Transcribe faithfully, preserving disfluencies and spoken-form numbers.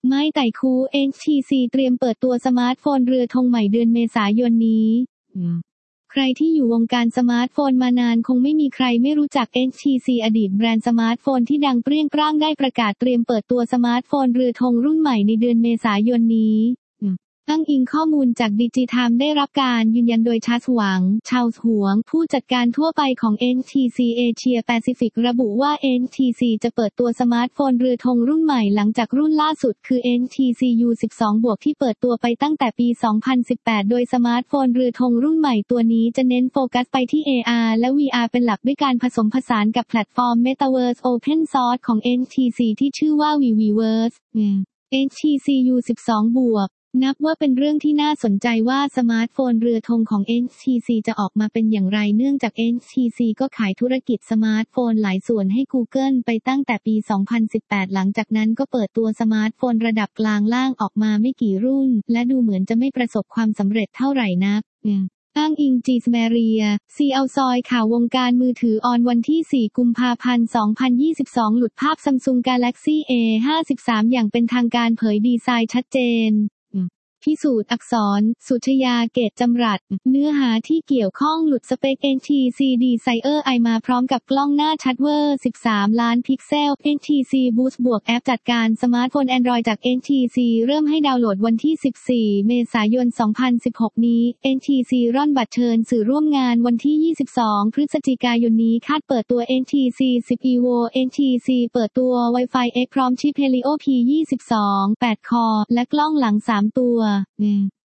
ไม่ไต่คู เอ็น ที ซี เตรียมเปิดตัวสมาร์ทโฟนเรือธงใหม่เดือนเมษายนนี้ใครที่อยู่วงการสมาร์ทโฟนมานานคงไม่มีใครไม่รู้จัก เอ็น ที ซี อดีตแบรนด์สมาร์ทโฟนที่ดังเปรี้ยงปร้างได้ประกาศเตรียมเปิดตัวสมาร์ทโฟนเรือธงรุ่นใหม่ในเดือนเมษายนนี้อ้างอิงข้อมูลจากดิจิไทม์ได้รับการยืนยันโดยชาร์ลส์หวังชาร์ลส์หวงผู้จัดการทั่วไปของ เอ็น ที ซี เอเชียแปซิฟิกระบุว่า เอ็น ที ซี จะเปิดตัวสมาร์ทโฟนเรือธงรุ่นใหม่หลังจากรุ่นล่าสุดคือ เอ็น ที ซี ยู สิบสอง บวกที่เปิดตัวไปตั้งแต่ปี สองพันสิบแปด โดยสมาร์ทโฟนเรือธงรุ่นใหม่ตัวนี้จะเน้นโฟกัสไปที่ เอ อาร์ และ วี อาร์ เป็นหลักด้วยการผสมผสานกับแพลตฟอร์ม Metaverse Open Source ของ เอ็น ที ซี ที่ชื่อว่า Viviverse เอ็น ที ซี ยู สิบสอง บวกนับว่าเป็นเรื่องที่น่าสนใจว่าสมาร์ทโฟนเรือธงของ เอ็น ที ซี จะออกมาเป็นอย่างไรเนื่องจาก เอ็น ที ซี ก็ขายธุรกิจสมาร์ทโฟนหลายส่วนให้ Google ไปตั้งแต่ปี สองพันสิบแปด หลังจากนั้นก็เปิดตัวสมาร์ทโฟนระดับกลางล่างออกมาไม่กี่รุ่นและดูเหมือนจะไม่ประสบความสำเร็จเท่าไหร่นักอ้างอิงจีสแมเรียซีเอาซอยข่าววงการมือถือออนวันที่ สี่ กุมภาพันธ์ สองพันยี่สิบสอง หลุดภาพ Samsung Galaxy เอ ห้าสิบสาม อย่างเป็นทางการเผยดีไซน์ชัดเจนพิสูจน์อักษรสุชยาเกตจำรัดเนื้อหาที่เกี่ยวข้องหลุดสเปค เอ็น ที ซี Desire I มาพร้อมกับกล้องหน้าชัดเวอร์ สิบสาม ล้านพิกเซล เอ็น ที ซี Boost บวกแอปจัดการสมาร์ทโฟน Android จาก เอ็น ที ซี เริ่มให้ดาวน์โหลดวันที่ สิบสี่ เมษายน สองพันสิบหก นี้ เอ็น ที ซี ร่อนบัตรเชิญสื่อร่วมงานวันที่ ยี่สิบสอง พฤศจิกายนนี้คาดเปิดตัว เอ็น ที ซี สิบ Evo เอ็น ที ซี เปิดตัว Wi-Fi X พร้อมชิป Helio พี ยี่สิบสอง แปด คอ และกล้องหลัง สาม ตัว